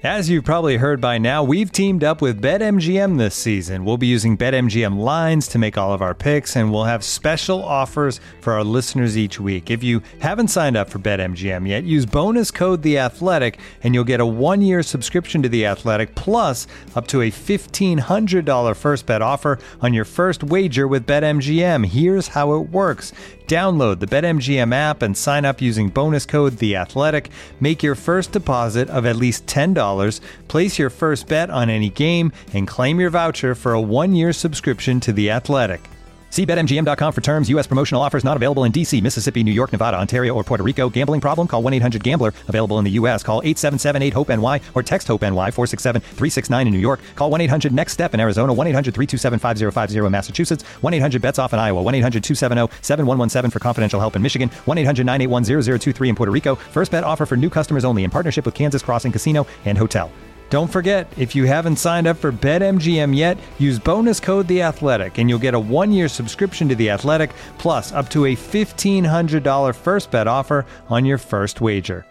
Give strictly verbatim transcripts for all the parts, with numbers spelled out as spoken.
As you've probably heard by now, we've teamed up with BetMGM this season. We'll be using BetMGM lines to make all of our picks, and we'll have special offers for our listeners each week. If you haven't signed up for BetMGM yet, use bonus code The Athletic, and you'll get a one-year subscription to The Athletic, plus up to a fifteen hundred dollars first bet offer on your first wager with BetMGM. Here's how it works. Download the BetMGM app and sign up using bonus code The Athletic. Make your first deposit of at least ten dollars, place your first bet on any game, and claim your voucher for a one-year subscription to The Athletic. See Bet M G M dot com for terms. U S promotional offers not available in D C, Mississippi, New York, Nevada, Ontario, or Puerto Rico. Gambling problem? Call one eight hundred gambler. Available in the U S. Call eight seven seven eight hope N Y or text HOPE-NY four six seven three six nine in New York. Call one eight hundred next step in Arizona. one eight hundred three two seven five zero five zero in Massachusetts. one eight hundred bets off in Iowa. one eight hundred two seven zero seven one one seven for confidential help in Michigan. one eight hundred nine eight one zero zero two three in Puerto Rico. First bet offer for new customers only in partnership with Kansas Crossing Casino and Hotel. Don't forget, if you haven't signed up for BetMGM yet, use bonus code The Athletic, and you'll get a one-year subscription to The Athletic, plus up to a fifteen hundred dollars first bet offer on your first wager.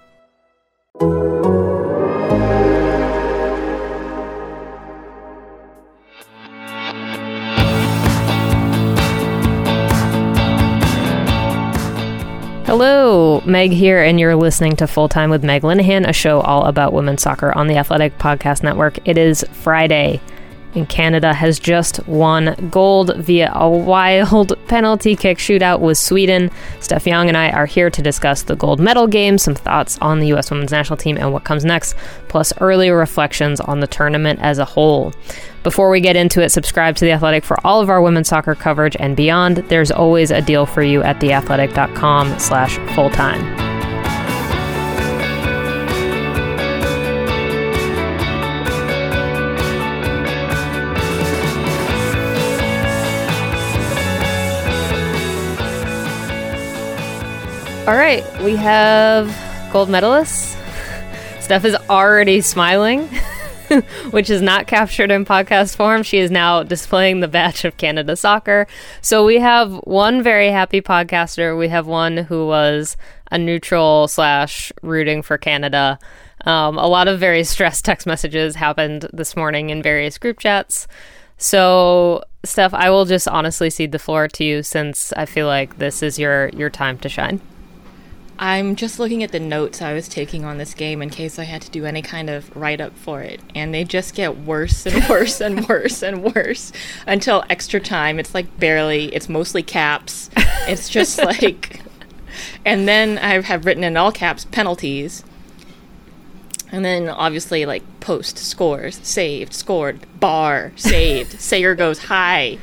Hello, Meg here, and you're listening to Full Time with Meg Linehan, a show all about women's soccer on the Athletic Podcast Network. It is Friday, and Canada has just won gold via a wild penalty kick shootout with Sweden. Steph Young and I are here to discuss the gold medal game, some thoughts on the U S women's national team and what comes next, plus early reflections on the tournament as a whole. Before we get into it, subscribe to The Athletic for all of our women's soccer coverage and beyond. There's always a deal for you at theathletic.com slash full-time. All right, we have gold medalists. Steph is already smiling. Which is not captured in podcast form. She is now displaying the badge of Canada Soccer. So we have one very happy podcaster. We have one who was a neutral slash rooting for Canada. Um, a lot of very stressed text messages happened this morning in various group chats. So, Steph, I will just honestly cede the floor to you, since I feel like this is your, your time to shine. I'm just looking at the notes I was taking on this game in case I had to do any kind of write-up for it, and they just get worse and worse and worse and worse until extra time. It's like barely, it's mostly caps. It's just like, and then I have written in all caps penalties, and then obviously like post, scores, saved, scored, bar, saved, Sayer goes high.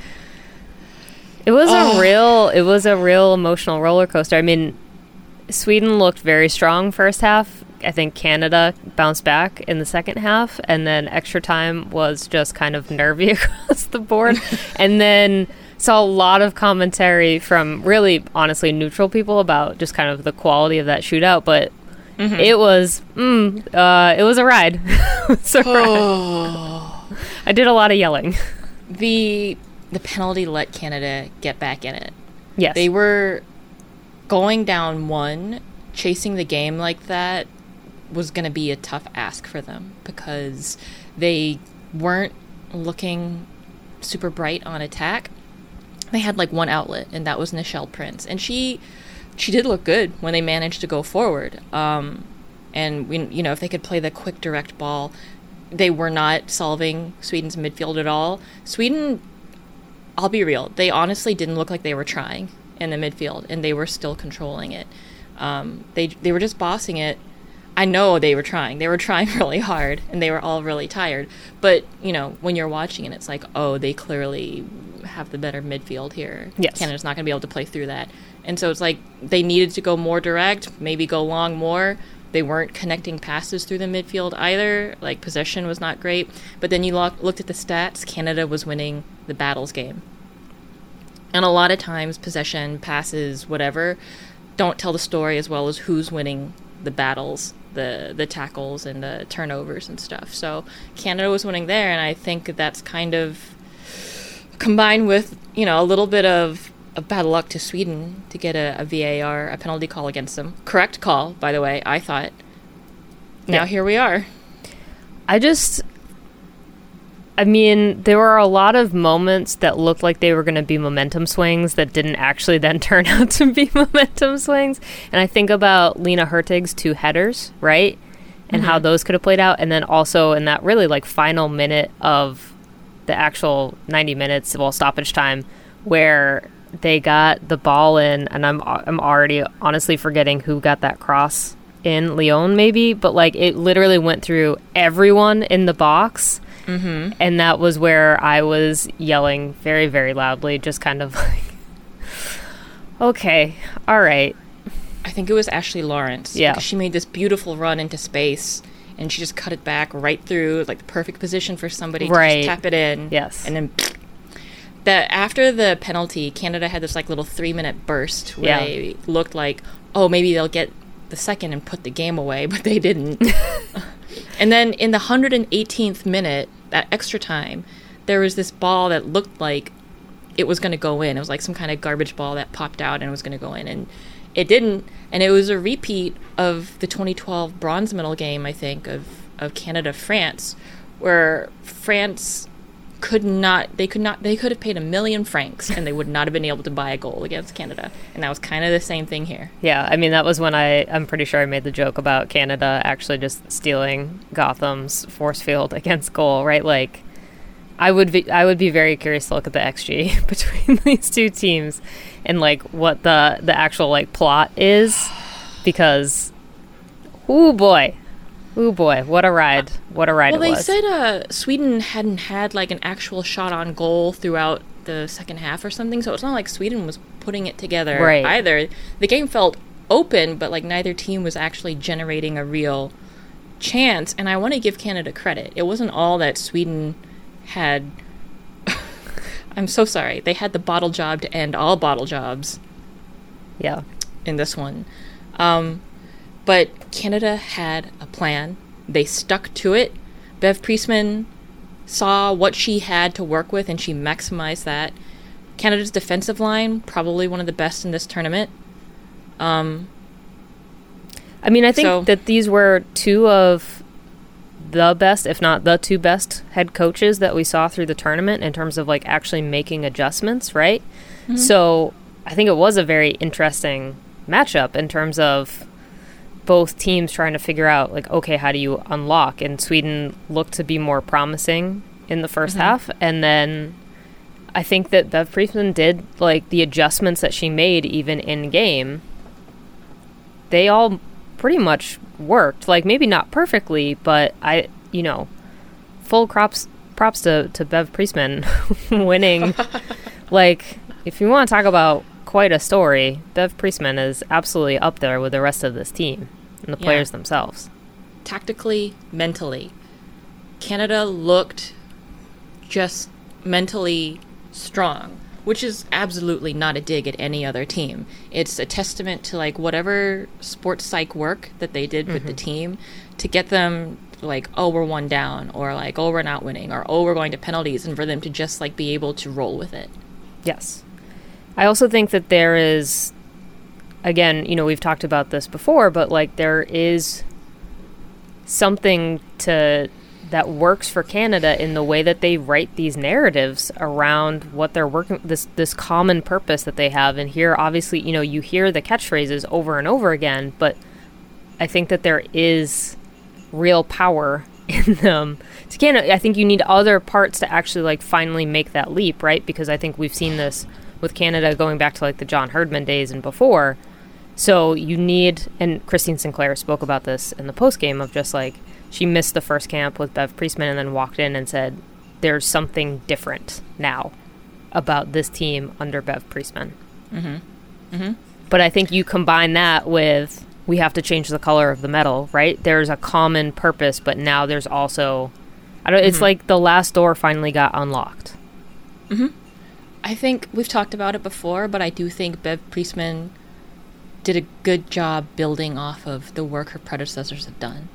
It was oh. a real, it was a real emotional roller coaster. I mean, Sweden looked very strong first half. I think Canada bounced back in the second half, and then extra time was just kind of nervy across the board. And then saw a lot of commentary from really, honestly, neutral people about just kind of the quality of that shootout. But mm-hmm. it was, mm, uh, it was a ride. It was a oh. ride. I did a lot of yelling. The the penalty let Canada get back in it. Yes, they were going down one, chasing the game like that was going to be a tough ask for them, because they weren't looking super bright on attack. They had like one outlet, and that was Nichelle Prince, and she she did look good when they managed to go forward. Um, and we, you know, if they could play the quick direct ball, they were not solving Sweden's midfield at all. Sweden, I'll be real, they honestly didn't look like they were trying in the midfield, and they were still controlling it. Um, they they were just bossing it. I know they were trying. They were trying really hard, and they were all really tired. But, you know, when you're watching it, it's like, oh, they clearly have the better midfield here. Yes. Canada's not going to be able to play through that. And so it's like they needed to go more direct, maybe go long more. They weren't connecting passes through the midfield either. Like, possession was not great. But then you lo- looked at the stats. Canada was winning the battles game. And a lot of times, possession, passes, whatever, don't tell the story as well as who's winning the battles, the the tackles and the turnovers and stuff. So Canada was winning there, and I think that's kind of combined with, you know, a little bit of, of bad luck to Sweden to get a, a V A R, a penalty call against them. Correct call, by the way, I thought. Now yeah. Here we are. I just, I mean, there were a lot of moments that looked like they were going to be momentum swings that didn't actually then turn out to be momentum swings. And I think about Lena Hurtig's two headers, right? And mm-hmm. how those could have played out. And then also in that really like final minute of the actual ninety minutes, well, stoppage time, where they got the ball in, and I'm I'm already honestly forgetting who got that cross in, Lyon maybe, but like it literally went through everyone in the box. Mm-hmm. And that was where I was yelling very, very loudly, just kind of like, okay, all right. I think it was Ashley Lawrence. Yeah. She made this beautiful run into space, and she just cut it back right through, like the perfect position for somebody right. to just tap it in. Yes. And then that after the penalty, Canada had this like little three-minute burst where yeah. they looked like, oh, maybe they'll get the second and put the game away, but they didn't. And then in the one hundred eighteenth minute, that extra time, there was this ball that looked like it was going to go in. It was like some kind of garbage ball that popped out and it was going to go in. And it didn't. And it was a repeat of the twenty twelve bronze medal game, I think, of, of Canada-France, where France could not, they could not, they could have paid a million francs and they would not have been able to buy a goal against Canada. And that was kind of the same thing here. Yeah, I mean, that was when I, I'm pretty sure I made the joke about Canada actually just stealing Gotham's force field against goal, right? Like, I would be, I would be very curious to look at the X G between these two teams and like what the, the actual like plot is, because, oh boy. Ooh boy, what a ride. What a ride well, it was. was. Well, they said uh, Sweden hadn't had like an actual shot on goal throughout the second half or something, so it's not like Sweden was putting it together right. either. The game felt open, but like neither team was actually generating a real chance, and I want to give Canada credit. It wasn't all that Sweden had... I'm so sorry. They had the bottle job to end all bottle jobs. Yeah. In this one. Um... But Canada had a plan. They stuck to it. Bev Priestman saw what she had to work with, and she maximized that. Canada's defensive line, probably one of the best in this tournament. Um, I mean, I think so, that these were two of the best, if not the two best head coaches that we saw through the tournament in terms of, like, actually making adjustments, right? Mm-hmm. So I think it was a very interesting matchup in terms of both teams trying to figure out, like, okay, how do you unlock? And Sweden looked to be more promising in the first mm-hmm. half. And then I think that Bev Priestman did, like, the adjustments that she made even in game. They all pretty much worked. Like, maybe not perfectly, but I, you know, full props, props to, to Bev Priestman winning. Like, if you want to talk about quite a story, Bev Priestman is absolutely up there with the rest of this team and the yeah. players themselves. Tactically, mentally, Canada looked just mentally strong, which is absolutely not a dig at any other team. It's a testament to, like, whatever sports psych work that they did mm-hmm. with the team to get them, like, oh, we're one down, or like, oh, we're not winning, or oh, we're going to penalties, and for them to just, like, be able to roll with it. Yes. I also think that there is, again, you know, we've talked about this before, but, like, there is something to that works for Canada in the way that they write these narratives around what they're working, this this common purpose that they have. And here, obviously, you know, you hear the catchphrases over and over again, but I think that there is real power in them. To Canada, I think you need other parts to actually, like, finally make that leap, right? Because I think we've seen this with Canada going back to, like, the John Herdman days and before. So you need, and Christine Sinclair spoke about this in the post-game of just, like, she missed the first camp with Bev Priestman and then walked in and said, there's something different now about this team under Bev Priestman. Mm-hmm. Mm-hmm. But I think you combine that with, we have to change the color of the medal, right? There's a common purpose, but now there's also, I don't. Mm-hmm. It's like the last door finally got unlocked. Mm-hmm. I think we've talked about it before, but I do think Bev Priestman did a good job building off of the work her predecessors have done.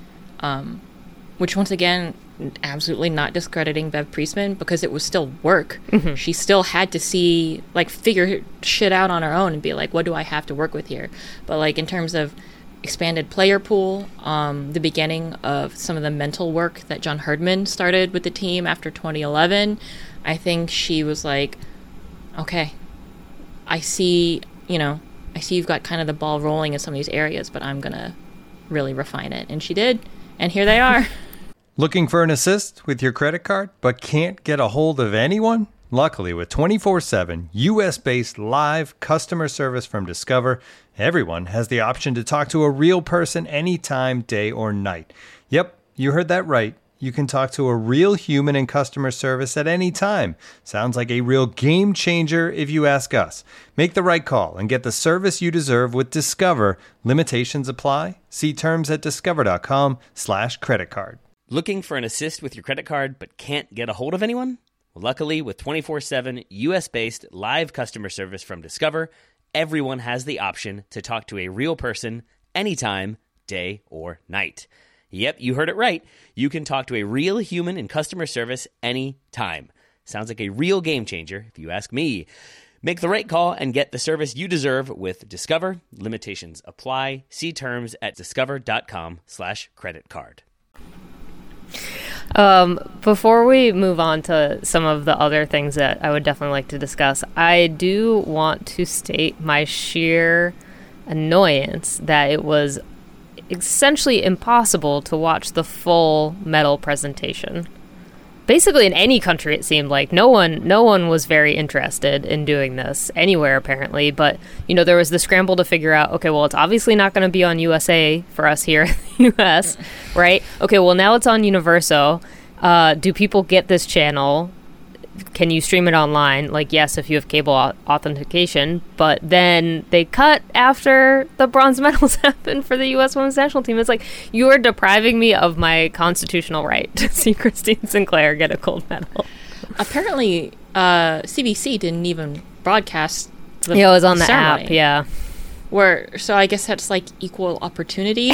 Um, which, once again, absolutely not discrediting Bev Priestman, because it was still work. Mm-hmm. She still had to see, like, figure shit out on her own and be like, what do I have to work with here? But, like, in terms of expanded player pool, um, the beginning of some of the mental work that John Herdman started with the team after twenty eleven. I think she was like, okay, I see, you know, I see you've got kind of the ball rolling in some of these areas, but I'm going to really refine it. And she did. And here they are. Looking for an assist with your credit card, but can't get a hold of anyone? Luckily, with twenty-four seven U S-based live customer service from Discover, everyone has the option to talk to a real person anytime, day or night. Yep, you heard that right. You can talk to a real human in customer service at any time. Sounds like a real game changer if you ask us. Make the right call and get the service you deserve with Discover. Limitations apply. See terms at discover.com slash credit card. Looking for an assist with your credit card but can't get a hold of anyone? Well, luckily, with twenty-four seven U S-based live customer service from Discover, everyone has the option to talk to a real person anytime, day or night. Yep, you heard it right. You can talk to a real human in customer service anytime. Sounds like a real game changer, if you ask me. Make the right call and get the service you deserve with Discover. Limitations apply. See terms at discover.com slash credit card. Um, before we move on to some of the other things that I would definitely like to discuss, I do want to state my sheer annoyance that it was essentially impossible to watch the full medal presentation. Basically, in any country, it seemed like no one, no one was very interested in doing this anywhere, apparently. But you know, there was the scramble to figure out, okay, well, it's obviously not going to be on U S A for us here in the U S, right? Okay, well, now it's on Universo. Uh, do people get this channel? Can you stream it online? Like, yes, if you have cable au- authentication. But then they cut after the bronze medals happened for the U S women's national team. It's like, you are depriving me of my constitutional right to see Christine Sinclair get a gold medal. Apparently, uh, C B C didn't even broadcast the Yeah, it was on the ceremony. app, yeah. Where, so I guess that's like equal opportunity.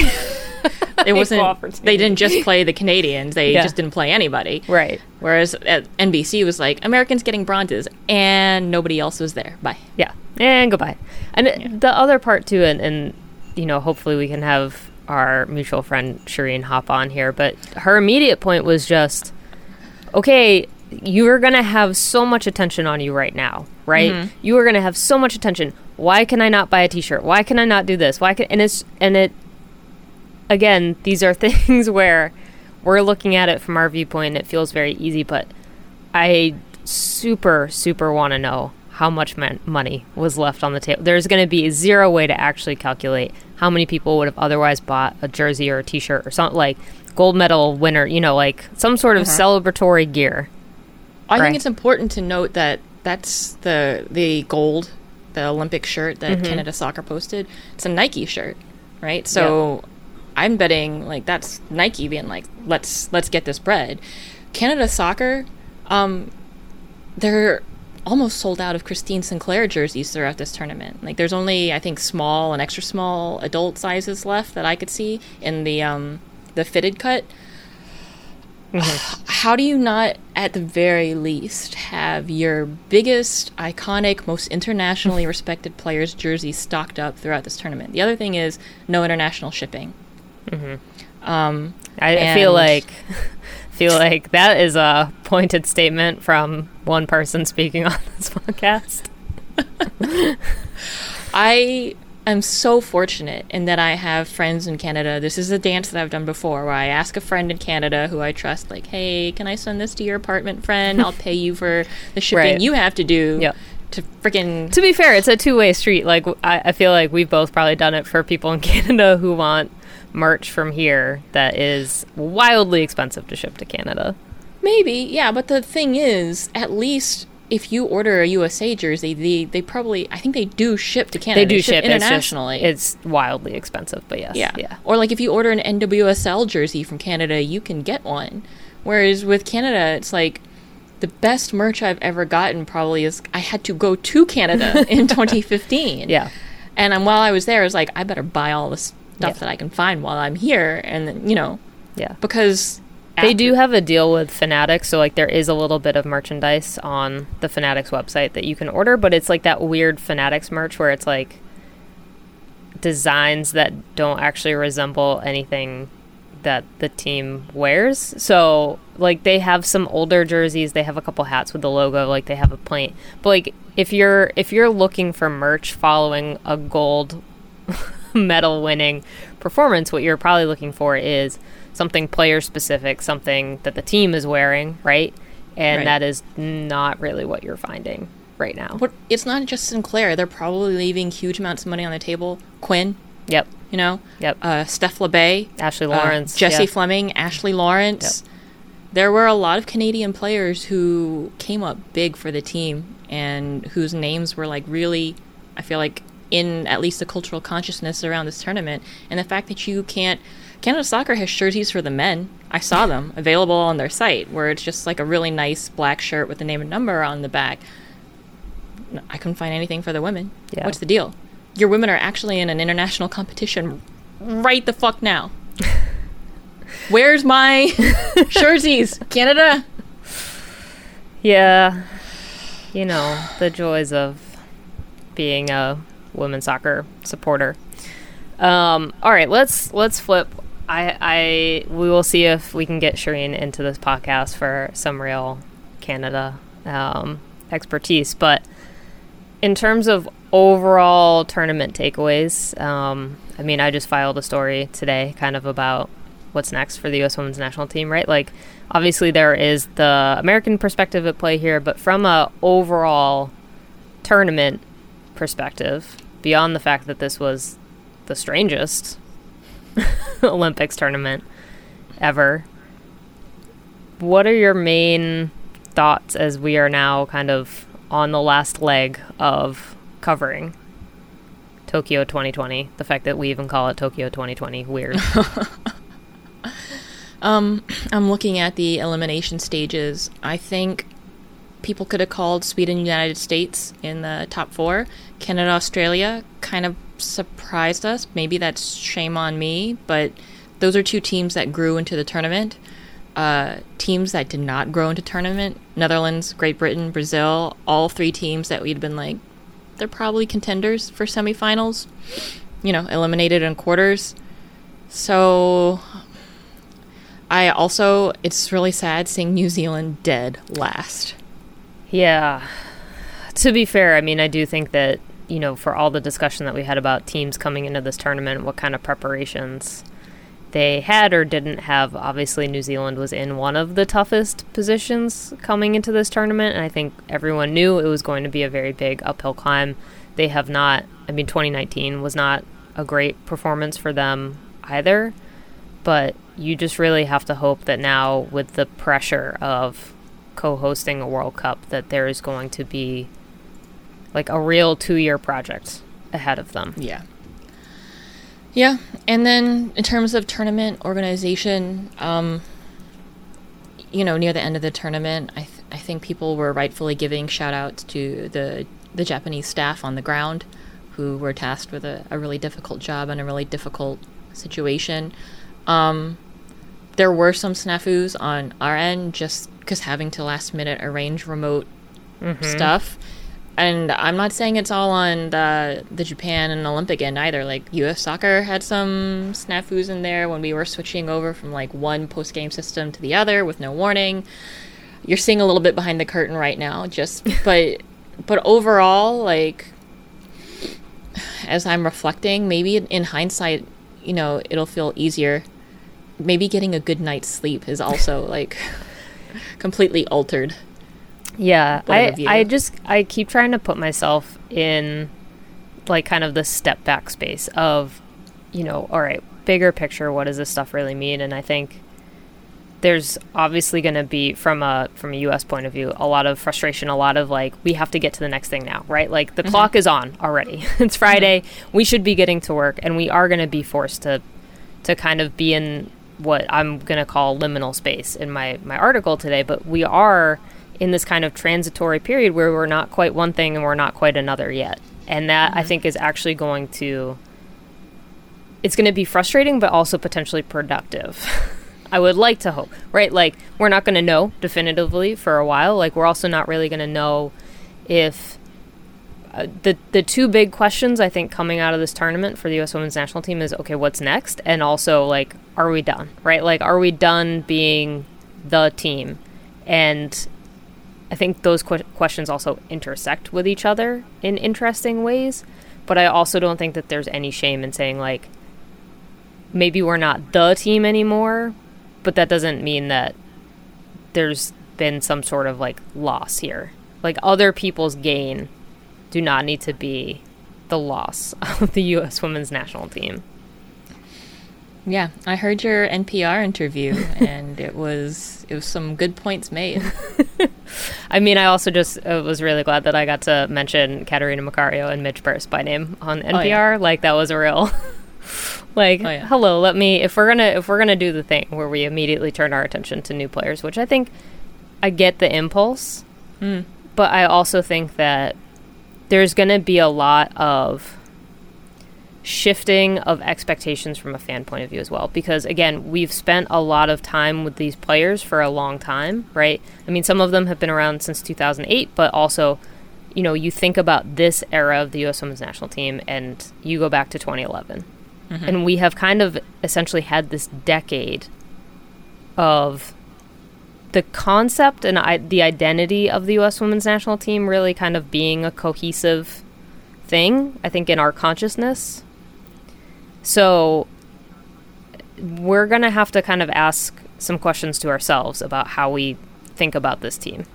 It wasn't. opportunity. They didn't just play the Canadians. They Yeah. just didn't play anybody. Right. Whereas at N B C was like, Americans getting bronzes, and nobody else was there. Bye. Yeah, and goodbye. And it- the other part too, and, and you know, hopefully we can have our mutual friend Shireen hop on here, but her immediate point was just, okay, you are going to have so much attention on you right now, right? Mhm. You are going to have so much attention. Why can I not buy a T-shirt? Why can I not do this? Why can and it's and it again, these are things where we're looking at it from our viewpoint. It feels very easy, but I super, super want to know how much man- money was left on the table. There's going to be zero way to actually calculate how many people would have otherwise bought a jersey or a T-shirt or something like gold medal winner, you know, like some sort of Uh-huh. celebratory gear. I Right. think it's important to note that that's the the gold, the Olympic shirt that Mhm. Canada Soccer posted. It's a Nike shirt, right? So I'm betting like that's Nike being like, let's let's get this bread. Canada Soccer, um, they're almost sold out of Christine Sinclair jerseys throughout this tournament. Like, there's only, I think, small and extra small adult sizes left that I could see in the um the fitted cut. How do you not, at the very least, have your biggest, iconic, most internationally respected players' jerseys stocked up throughout this tournament? The other thing is no international shipping. Mm-hmm. Um, I and- feel like feel like that is a pointed statement from one person speaking on this podcast. I am so fortunate in that I have friends in Canada. This is a dance that I've done before where I ask a friend in Canada who I trust, like, hey, can I send this to your apartment friend? I'll pay you for the shipping Right. you have to do Yep. to freaking... To be fair, it's a two-way street. Like, I, I feel like we've both probably done it for people in Canada who want merch from here that is wildly expensive to ship to Canada. Maybe, yeah, but the thing is, at least if you order a U S A jersey, they, they probably, I think they do ship to Canada. They do ship internationally. It's, just, it's wildly expensive, but yes. Yeah. yeah. Or like if you order an N W S L jersey from Canada, you can get one. Whereas with Canada, it's like the best merch I've ever gotten probably is I had to go to Canada in twenty fifteen. Yeah. And um, while I was there, I was like, I better buy all the stuff Yeah. that I can find while I'm here. And then, you know, Yeah. because They after- do have a deal with Fanatics, so like there is a little bit of merchandise on the Fanatics website that you can order, but it's like that weird Fanatics merch where it's like designs that don't actually resemble anything that the team wears. So, like, they have some older jerseys. They have a couple hats with the logo. Like, they have a plate. But, like, if you're if you're looking for merch following a gold medal winning performance, what you're probably looking for is something player specific, something that the team is wearing, right? And right. that is not really what you're finding right now. What, it's not just Sinclair. They're probably leaving huge amounts of money on the table. Quinn. Yep. You know? Yep. Uh, Steph LeBay. Ashley Lawrence. Uh, Jesse yeah. Fleming. Ashley Lawrence. Yep. There were a lot of Canadian players who came up big for the team and whose names were, like, really, I feel like, in at least the cultural consciousness around this tournament. And the fact that you can't... Canada Soccer has jerseys for the men. I saw them available on their site, where it's just like a really nice black shirt with the name and number on the back. I couldn't find anything for the women. Yeah. What's the deal? Your women are actually in an international competition right the fuck now. Where's my jerseys, Canada? Yeah. You know, the joys of being a women's soccer supporter. Um, all right, let's let's flip. I, I we will see if we can get Shireen into this podcast for some real Canada um, expertise. But in terms of overall tournament takeaways, um, I mean, I just filed a story today kind of about what's next for the U S women's national team, right? Like, obviously there is the American perspective at play here, but from a overall tournament perspective, beyond the fact that this was the strangest Olympics tournament ever, what are your main thoughts as we are now kind of on the last leg of covering Tokyo twenty twenty? The fact that we even call it Tokyo twenty twenty, weird. um, I'm looking at the elimination stages. I think people could have called Sweden and United States in the top four. Canada, Australia kind of surprised us. Maybe that's shame on me, but those are two teams that grew into the tournament. Uh, teams that did not grow into tournament, Netherlands, Great Britain, Brazil, all three teams that we'd been like, they're probably contenders for semifinals, you know, eliminated in quarters. So I also, it's really sad seeing New Zealand dead last. Yeah. To be fair, I mean, I do think that, you know, for all the discussion that we had about teams coming into this tournament, what kind of preparations they had or didn't have, obviously New Zealand was in one of the toughest positions coming into this tournament, and I think everyone knew it was going to be a very big uphill climb. They have not, I mean, twenty nineteen was not a great performance for them either, but you just really have to hope that now with the pressure of co-hosting a World Cup that there is going to be like a real two-year project ahead of them. Yeah. Yeah, and then in terms of tournament organization, um, you know, near the end of the tournament, I th- I think people were rightfully giving shout-outs to the the Japanese staff on the ground who were tasked with a, a really difficult job and a really difficult situation. Um, there were some snafus on our end just because having to last-minute arrange remote mm-hmm. stuff. And I'm not saying it's all on the the Japan and Olympic end either. Like, U S Soccer had some snafus in there when we were switching over from, like, one post-game system to the other with no warning. You're seeing a little bit behind the curtain right now. Just, but, but overall, like, as I'm reflecting, maybe in hindsight, you know, it'll feel easier. Maybe getting a good night's sleep is also, like, completely altered. Yeah, I, I just, I keep trying to put myself in, like, kind of the step back space of, you know, all right, bigger picture, what does this stuff really mean? And I think there's obviously going to be, from a from a U S point of view, a lot of frustration, a lot of, like, we have to get to the next thing now, right? Like, the mm-hmm. clock is on already. It's Friday. Mm-hmm. We should be getting to work, and we are going to be forced to to kind of be in what I'm going to call liminal space in my, my article today, but we are in this kind of transitory period where we're not quite one thing and we're not quite another yet. And that, mm-hmm. I think, is actually going to, it's going to be frustrating, but also potentially productive. I would like to hope, right? Like, we're not going to know definitively for a while. Like, we're also not really going to know if, uh, the the two big questions I think coming out of this tournament for the U S women's national team is, okay, what's next? And also, like, are we done, right? Like, are we done being the team? And I think those qu- questions also intersect with each other in interesting ways. But I also don't think that there's any shame in saying, like, maybe we're not the team anymore, but that doesn't mean that there's been some sort of, like, loss here. Like, other people's gain do not need to be the loss of the U S women's national team. Yeah, I heard your N P R interview, and it was it was some good points made. I mean, I also just uh, was really glad that I got to mention Katerina Macario and Midge Burst by name on N P R. Oh, yeah. Like, that was a real, like, oh, yeah. hello, let me, if we're gonna if we're gonna do the thing where we immediately turn our attention to new players, which I think I get the impulse, mm. but I also think that there's gonna be a lot of shifting of expectations from a fan point of view as well, because again, we've spent a lot of time with these players for a long time, right? I mean, some of them have been around since two thousand eight, but also, you know, you think about this era of the U S women's national team and you go back to twenty eleven, mm-hmm. and we have kind of essentially had this decade of the concept and I- the identity of the U S women's national team really kind of being a cohesive thing, I think, in our consciousness. So we're going to have to kind of ask some questions to ourselves about how we think about this team.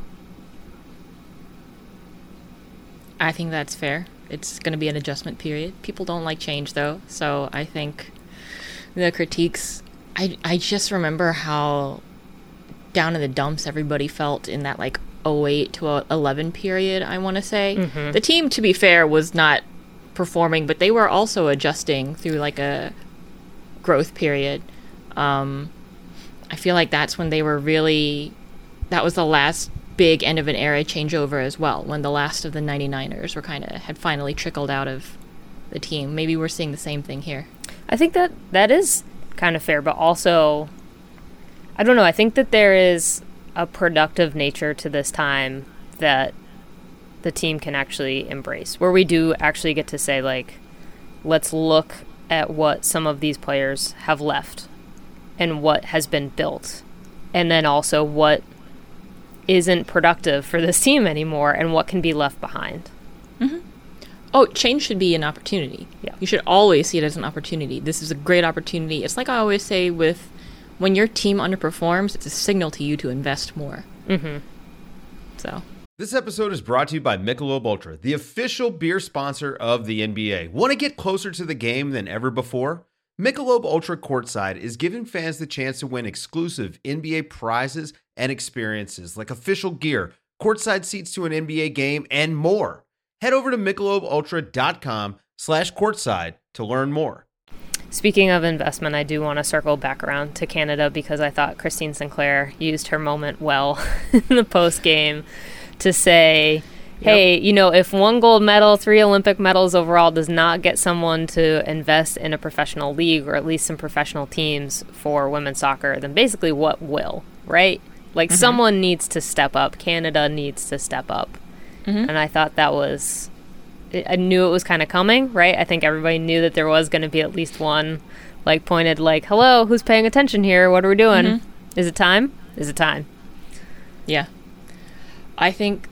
I think that's fair. It's going to be an adjustment period. People don't like change, though. So I think the critiques, I, I just remember how down in the dumps everybody felt in that, like, oh eight to eleven period, I want to say. Mm-hmm. The team, to be fair, was not performing, but they were also adjusting through, like, a growth period. Um, I feel like that's when they were really, that was the last big end of an era changeover as well, when the last of the ninety-niners were kind of, had finally trickled out of the team. Maybe we're seeing the same thing here. I think that that is kind of fair, but also, I don't know, I think that there is a productive nature to this time that the team can actually embrace, where we do actually get to say, like, let's look at what some of these players have left and what has been built, and then also what isn't productive for this team anymore and what can be left behind. Mm-hmm. Oh, change should be an opportunity. Yeah. You should always see it as an opportunity. This is a great opportunity. It's like I always say, with when your team underperforms, it's a signal to you to invest more. Mm-hmm. So... This episode is brought to you by Michelob Ultra, the official beer sponsor of the N B A. Want to get closer to the game than ever before? Michelob Ultra Courtside is giving fans the chance to win exclusive N B A prizes and experiences like official gear, courtside seats to an N B A game, and more. Head over to michelobultra.com slash courtside to learn more. Speaking of investment, I do want to circle back around to Canada because I thought Christine Sinclair used her moment well in the post game to say, hey, yep. you know, if one gold medal, three Olympic medals overall does not get someone to invest in a professional league or at least some professional teams for women's soccer, then basically what will, right? Like, mm-hmm. someone needs to step up. Canada needs to step up. Mm-hmm. And I thought that was, I knew it was kind of coming, right? I think everybody knew that there was going to be at least one, like, pointed, like, hello, who's paying attention here? What are we doing? Mm-hmm. Is it time? Is it time? Yeah. I think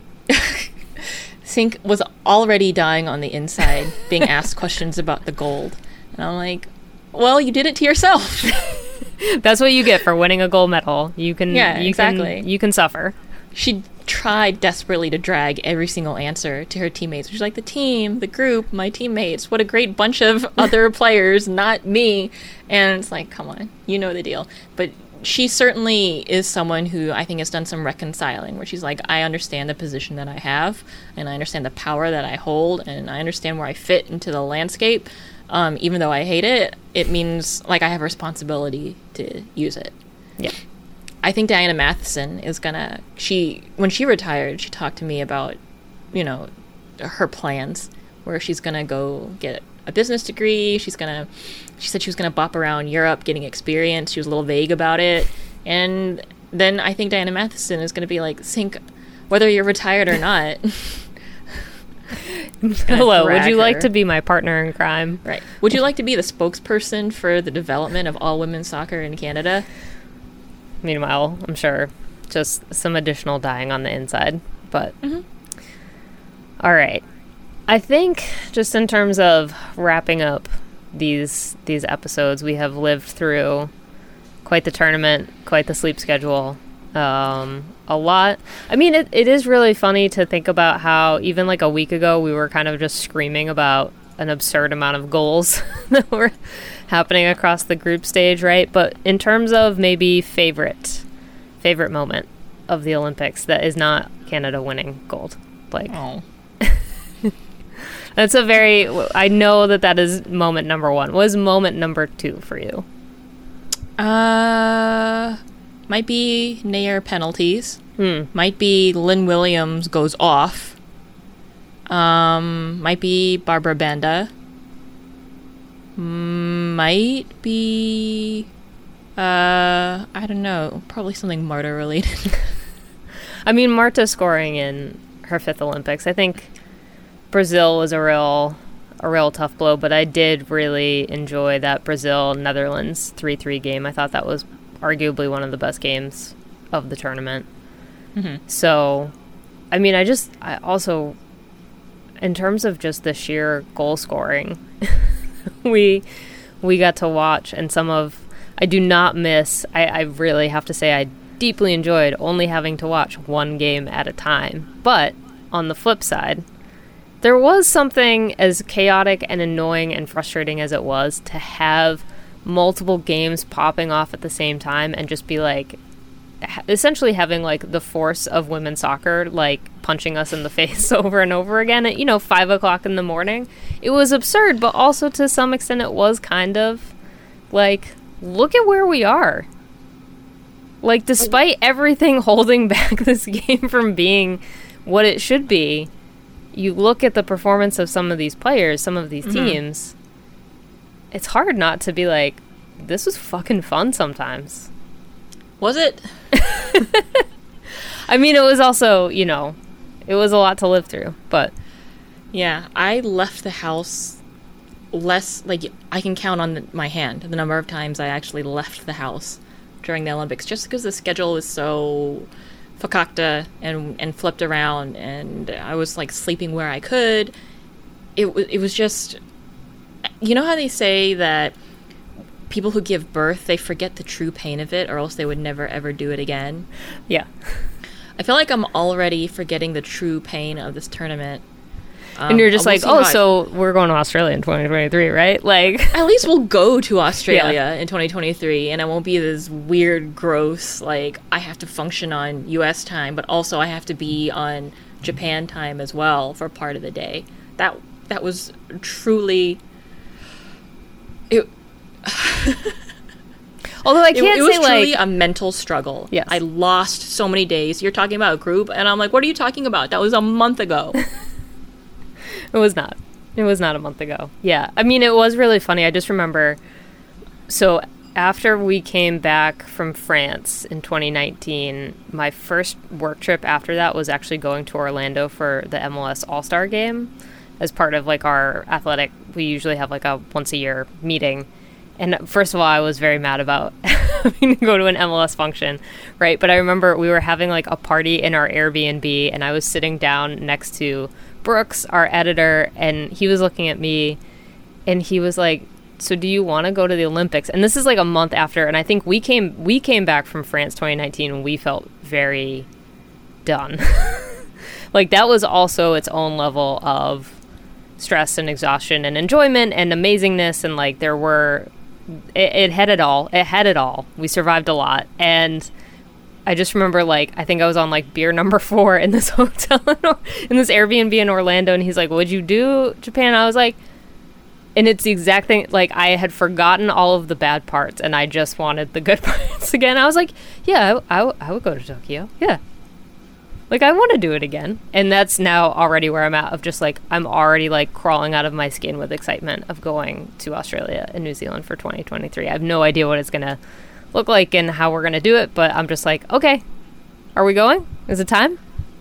Sink was already dying on the inside, being asked questions about the gold. And I'm like, well, you did it to yourself. That's what you get for winning a gold medal. You can, yeah, you exactly. Can, you can suffer. She tried desperately to drag every single answer to her teammates. She's like, the team, the group, my teammates. What a great bunch of other players, not me. And it's like, come on, you know the deal. But she certainly is someone who I think has done some reconciling, where she's like, I understand the position that I have, and I understand the power that I hold, and I understand where I fit into the landscape. Um, even though I hate it, it means, like, I have a responsibility to use it. Yeah. I think Diana Matheson is gonna, she, when she retired, she talked to me about, you know, her plans, where she's gonna go get a business degree. She's gonna, she said she was gonna bop around Europe getting experience. She was a little vague about it. And then I think Diana Matheson is gonna be like, Sink, whether you're retired or not, Hello, would drag you like her. to be my partner in crime? Right. Would you like to be the spokesperson for the development of all women's soccer in Canada? Meanwhile, I'm sure just some additional dying on the inside. But, Mhm. all right. I think just in terms of wrapping up these these episodes, we have lived through quite the tournament, quite the sleep schedule, um, a lot. I mean, it, it is really funny to think about how even like a week ago we were kind of just screaming about an absurd amount of goals that were happening across the group stage, right? But in terms of maybe favorite favorite moment of the Olympics that is not Canada winning gold, like Oh. that's a very, I know that that is moment number one. What is moment number two for you? Uh, might be Nair penalties. Hmm. Might be Lynn Williams goes off. Um, might be Barbara Banda. Might be, uh, I don't know, probably something Marta related. I mean, Marta scoring in her fifth Olympics. I think Brazil was a real, a real tough blow, but I did really enjoy that Brazil-Netherlands three three game. I thought that was arguably one of the best games of the tournament. Mm-hmm. So, I mean, I just, I also, in terms of just the sheer goal scoring, we we got to watch, and some of, I do not miss, I, I really have to say I deeply enjoyed only having to watch one game at a time. But on the flip side, there was something as chaotic and annoying and frustrating as it was to have multiple games popping off at the same time and just be like, essentially having like the force of women's soccer like punching us in the face over and over again at, you know, five o'clock in the morning. It was absurd, but also to some extent it was kind of like, look at where we are. Like, despite everything holding back this game from being what it should be, you look at the performance of some of these players, some of these Mm-hmm. teams, it's hard not to be like, this was fucking fun sometimes. Was it? I mean, it was also, you know, it was a lot to live through, but Yeah, I left the house less, like, I can count on the, my hand the number of times I actually left the house during the Olympics, just because the schedule was so fakakta and and flipped around, and I was, like, sleeping where I could. It, w- it was just, you know how they say that people who give birth, they forget the true pain of it, or else they would never, ever do it again? yeah. I feel like I'm already forgetting the true pain of this tournament. Um, And you're just we'll like, see oh, how I- so we're going to Australia in twenty twenty-three, right? Like, at least we'll go to Australia in twenty twenty-three, and it won't be this weird, gross, like, I have to function on U S time, but also I have to be on Japan time as well for part of the day. That that was truly... It, although I it, can't it was say, truly like, a mental struggle. Yes. I lost so many days. You're talking about a group, and I'm like, what are you talking about? That was a month ago. it was not. It was not a month ago. Yeah. I mean, it was really funny. I just remember, so after we came back from France in twenty nineteen, my first work trip after that was actually going to Orlando for the M L S All-Star Game as part of, like, our athletic, we usually have, like, a once-a-year meeting. And first of all, I was very mad about having to go to an M L S function, right? But I remember we were having, like, a party in our Airbnb, and I was sitting down next to Brooks, our editor, and he was looking at me, and he was like, so do you want to go to the Olympics? And this is, like, a month after, and I think we came we came back from France twenty nineteen, and we felt very done. Like, that was also its own level of stress and exhaustion and enjoyment and amazingness, and, like, there were... It, it had it all. It had it all. We survived a lot. And I just remember, like, I think I was on, like, beer number four in this hotel, in this Airbnb in Orlando. And he's like, what'd you do, Japan? I was like, and it's the exact thing. Like, I had forgotten all of the bad parts, and I just wanted the good parts again. I was like, yeah, I, I, w- I would go to Tokyo. Yeah. Like, I want to do it again. And that's now already where I'm at, of just, like, I'm already, like, crawling out of my skin with excitement of going to Australia and New Zealand for twenty twenty-three. I have no idea what it's going to look like and how we're going to do it, but I'm just like, okay, are we going? Is it time?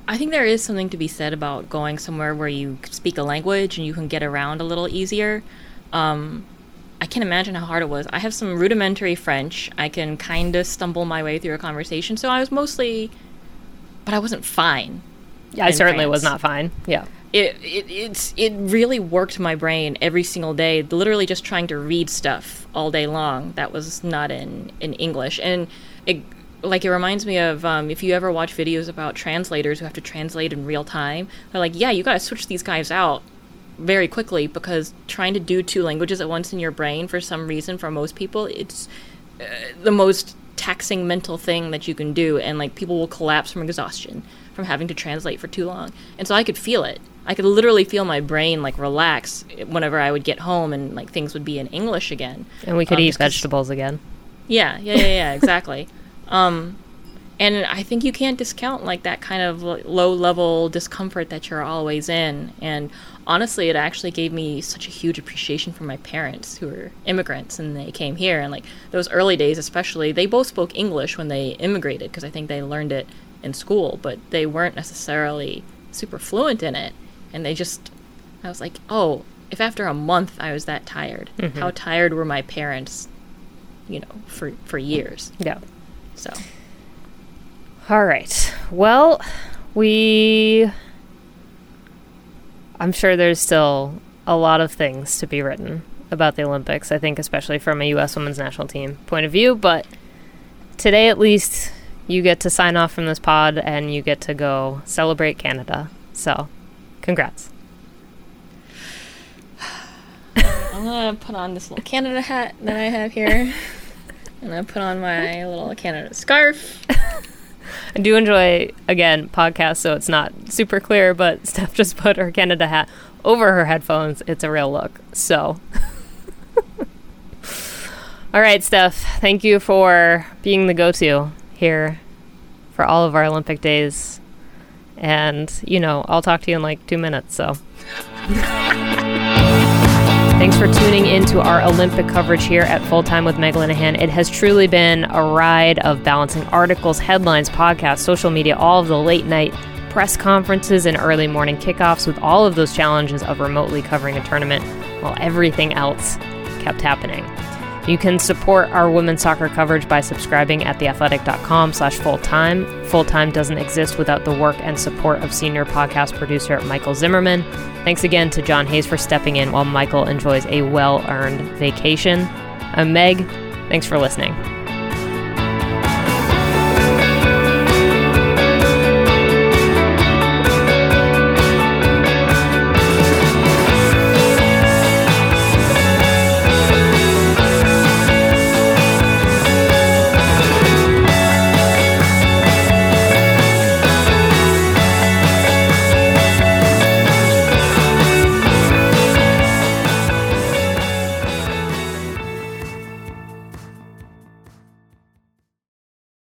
I think there is something to be said about going somewhere where you speak a language and you can get around a little easier. Um, I can't imagine how hard it was. I have some rudimentary French. I can kind of stumble my way through a conversation. So I was mostly, but I wasn't fine. Yeah, I certainly France. was not fine. Yeah. It, it it's it really worked my brain every single day, literally just trying to read stuff all day long. That was not in, in English. And it like it reminds me of um, if you ever watch videos about translators who have to translate in real time, they're like, yeah, you got to switch these guys out very quickly, because trying to do two languages at once in your brain, for some reason, for most people, it's uh, the most taxing mental thing that you can do. And like people will collapse from exhaustion from having to translate for too long. And so I could feel it. I could literally feel my brain like relax whenever I would get home and like things would be in English again. And we could um, eat vegetables again. Yeah, yeah, yeah, yeah, exactly. Um, and I think you can't discount like that kind of low level discomfort that you're always in. And honestly, it actually gave me such a huge appreciation for my parents, who were immigrants, and they came here. And like those early days, especially, they both spoke English when they immigrated, because I think they learned it in school, but they weren't necessarily super fluent in it. And they just, I was like, oh, if after a month I was that tired, mm-hmm. how tired were my parents, you know, for, for years. Yeah. So. All right. Well, we, I'm sure there's still a lot of things to be written about the Olympics, I think, especially from a U S women's national team point of view. But today, at least, you get to sign off from this pod and you get to go celebrate Canada. So, congrats. I'm going to put on this little Canada hat that I have here. And I put on my little Canada scarf. I do enjoy, again, podcasts, so it's not super clear, but Steph just put her Canada hat over her headphones. It's a real look. So, all right, Steph, thank you for being the go-to here for all of our Olympic days. And, you know, I'll talk to you in like two minutes, so. Thanks for tuning in to our Olympic coverage here at Full Time with Meg Linehan. It has truly been a ride of balancing articles, headlines, podcasts, social media, all of the late night press conferences and early morning kickoffs, with all of those challenges of remotely covering a tournament while everything else kept happening. You can support our women's soccer coverage by subscribing at theathletic.com slash full-time. Full-time doesn't exist without the work and support of senior podcast producer Michael Zimmerman. Thanks again to John Hayes for stepping in while Michael enjoys a well-earned vacation. I'm Meg. Thanks for listening.